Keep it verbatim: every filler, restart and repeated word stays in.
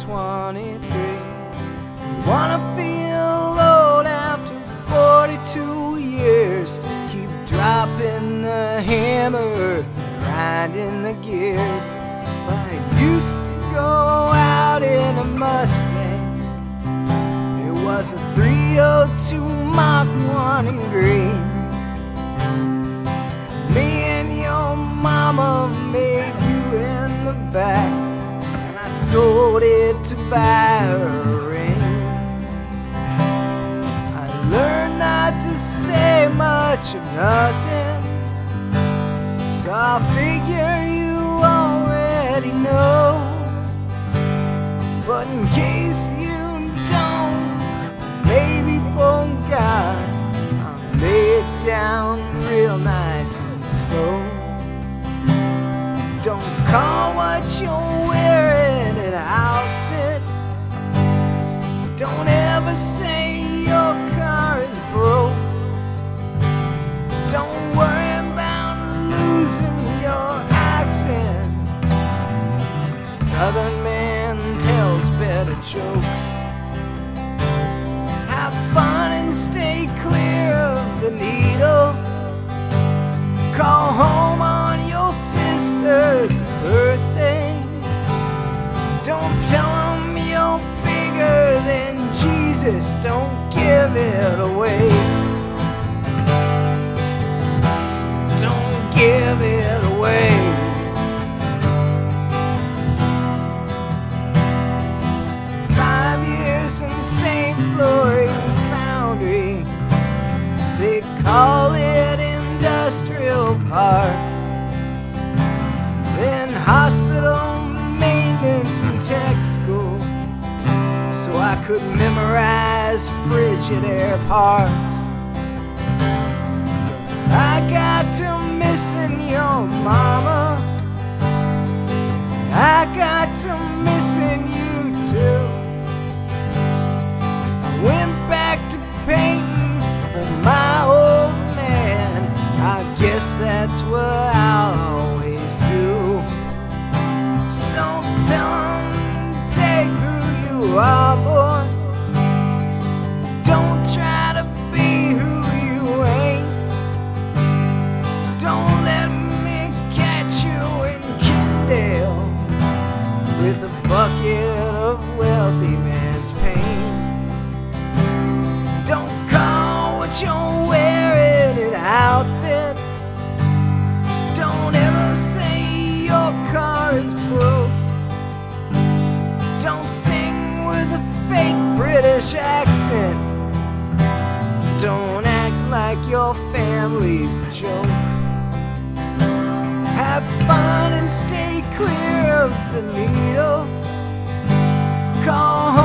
twenty-three. Wanna feel old after forty-two years. Keep dropping the hammer, grinding the gears. But I used to go out in a Mustang. It was a three oh two Mach one in green. Me and your mama made you in the back, and I sold it to buy her a ring. I learned not to say much of nothing, so I figure you already know. But in case you don't, maybe forgot, I'll lay it down real nice and slow. Don't call what you're wearing an outfit. Don't ever say your car is broke. Don't worry about losing your accent. Southern man tells better jokes. Have fun and stay clear of the needle. Call home on your sister's birthday. Don't tell them you're bigger than Jesus. Don't give it away. Don't give it away. Five years in Saint Florian Foundry. They call it Industrial Park. Then hospital maintenance and tech school, so I could memorize Frigidaire parts. I got to missing your mama. I got to missing you too. I went back to painting for my old man. I guess that's what I'll always do. So don't tell him, take who you are, boy. Don't try to be who you ain't. Don't let me catch you in Kendale with a bucket of wealthy man's pain. Don't call what you're wearing an outfit. Don't ever say your car is broke. Don't sing with a fake British accent. Don't act like your family's a joke. Have fun and stay clear of the needle. Call home